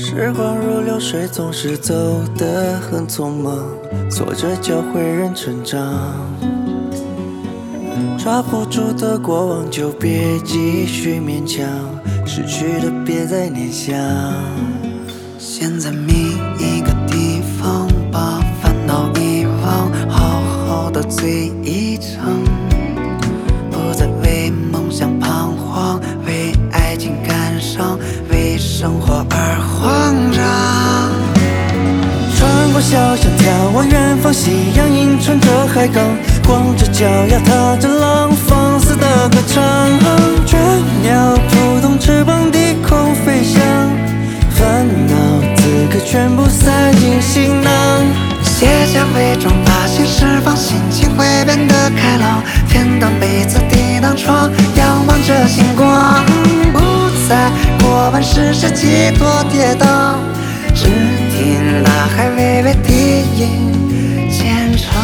时光如流水，总是走得很匆忙，挫折教会人成长。抓不住的过往就别继续勉强，失去的别再念想。先在觅一个地方，把烦恼遗忘，好好的醉一场，不再为梦想彷徨，为爱情感伤，为生活而慌张。穿过小巷，眺望远方，夕阳映衬着海港，光着脚丫，踏着浪，放肆的歌唱。倦鸟扑动翅膀，低空飞翔，烦恼此刻全部塞进行囊。卸下伪装，把心释放，心情会变得开朗。天当被子，地当床，仰望着星光，不再过问世事几多跌宕，只听大海微微低吟浅唱。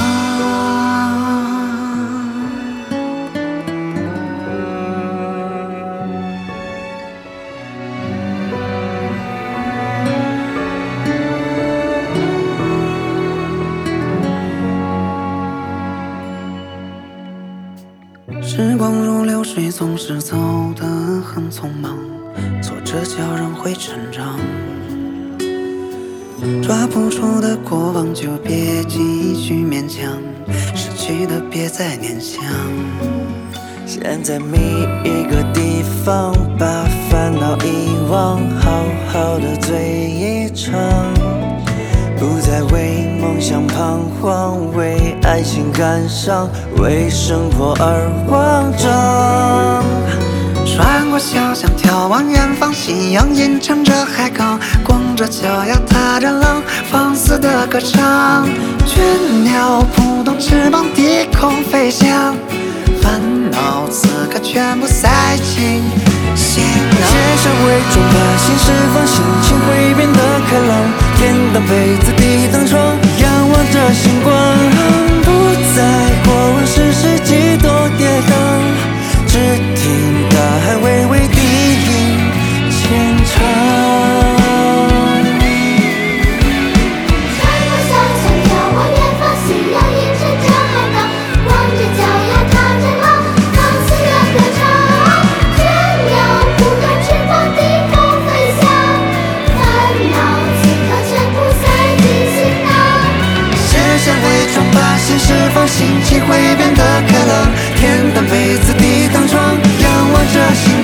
时光如流水，总是走得很匆忙，挫折教人会成长。抓不住的过往就别继续勉强，失去的别再念想。现在觅一个地方，把烦恼遗忘，好好的醉一场，不再为梦想彷徨，为爱情感伤，为生活而慌张。穿过小巷，眺望远方，夕阳映衬着海港，光着脚丫，踏着浪，放肆的歌唱。倦鸟扑动翅膀，低空飞翔，烦恼此刻全部塞进行囊。卸下伪装，把心释放，心情会变得开朗。天当被子，地当床，仰望着星光，不再过问世事几多跌宕，只听大海微微低吟浅唱。心释放，心情会变得开朗。天当被子，地当床，仰望着星